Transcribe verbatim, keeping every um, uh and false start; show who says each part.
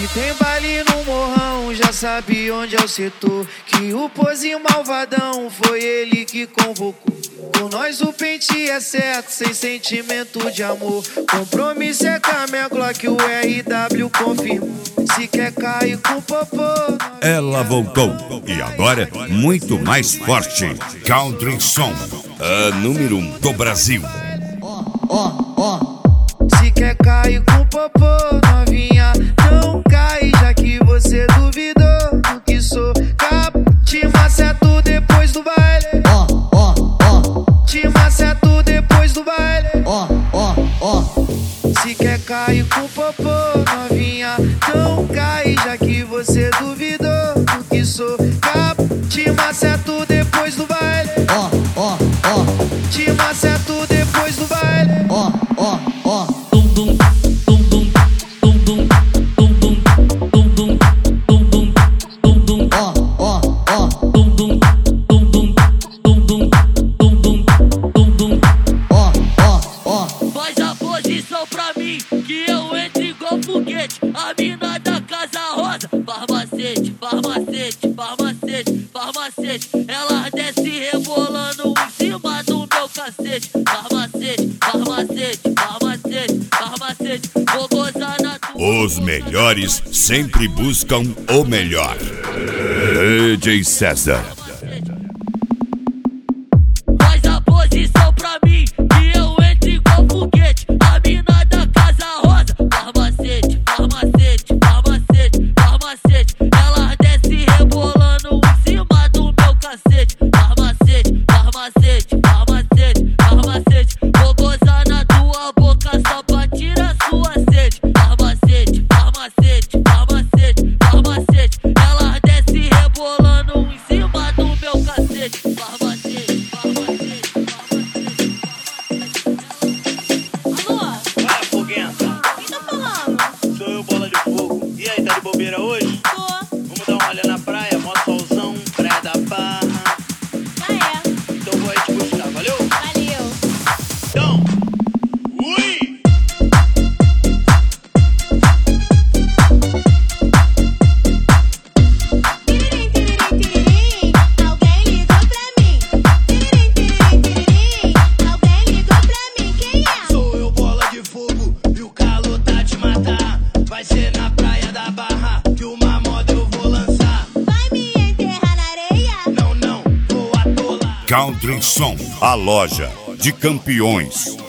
Speaker 1: Se tem baile no morrão, já sabe onde é o setor. Que o pozinho malvadão foi ele que convocou. Com nós o pente é certo, sem sentimento de amor. Compromisso é com a minha Glock, o R W confirmou. Se quer cair com popô,
Speaker 2: ela voltou e agora muito mais forte. Country Song, a número um do Brasil.
Speaker 1: Ó, ó, se quer cair com popô, novinha, não cai, já que você duvidou do que sou. Capo, te maceto depois do baile. Ó, ó, ó, te maceto depois do baile. Ó, ó, ó, se quer cair com popô, novinha, não cai, já que você duvidou do que sou. Capo, te maceto depois do baile. Ó, ó, ó, te maceto depois do baile. Ó, ó, ó, tum dum, tum dum, tum dum, tum dum, tum dum, tum dum, tum dum, ó, ó, ó, tum dum, tum dum, tum dum, tum dum, tum dum, ó, ó, ó.
Speaker 3: Faz a posição pra mim, que eu entro igual foguete. A mina da Casa Rosa, farmacete, farmacete, farmacete, farmacete. Ela desce rebolando em cima do meu cacete. Farmacete, farmacete, farmacete, farmacete. Vou gozar na tua.
Speaker 2: Os melhores sempre buscam o melhor. D J César.
Speaker 3: Faz a posição pra mim, que eu entro igual foguete. A mina da Casa Rosa, farmacete, farmacete, farmacete, farmacete. Ela desce rebolando em cima do meu cacete. Farmacete, farmacete, farmacete, farmacete. Vou gozar na tua boca só pra tirar sua sede. Farmacete, farmacete, farmacete, farmacete. Ela desce rebolando em cima do meu cacete. Farmacete, farmacete, farmacete, farmacete. Alô?
Speaker 4: Fala, foguenta.
Speaker 3: Quem tá falando?
Speaker 4: Sou eu, Bola de Fogo. E aí, tá de bobeira hoje?
Speaker 3: Tô.
Speaker 4: Vamos dar uma olhada na praia, mó solzão, praia da Barra.
Speaker 3: Ah, é?
Speaker 4: Então vou aí te buscar, valeu?
Speaker 3: Valeu.
Speaker 4: Então, ui!
Speaker 5: Tiririm, tiririm, tiririm, alguém ligou pra mim. Tiririm, tiririm, tiririm, alguém ligou pra mim. Quem é?
Speaker 4: Sou eu, Bola de Fogo, e o calor tá te matar. Vai ser na praia da Barra que uma moda eu vou lançar.
Speaker 5: Vai me enterrar na areia?
Speaker 4: Não, não, vou atolar.
Speaker 2: Country Song, a loja de campeões.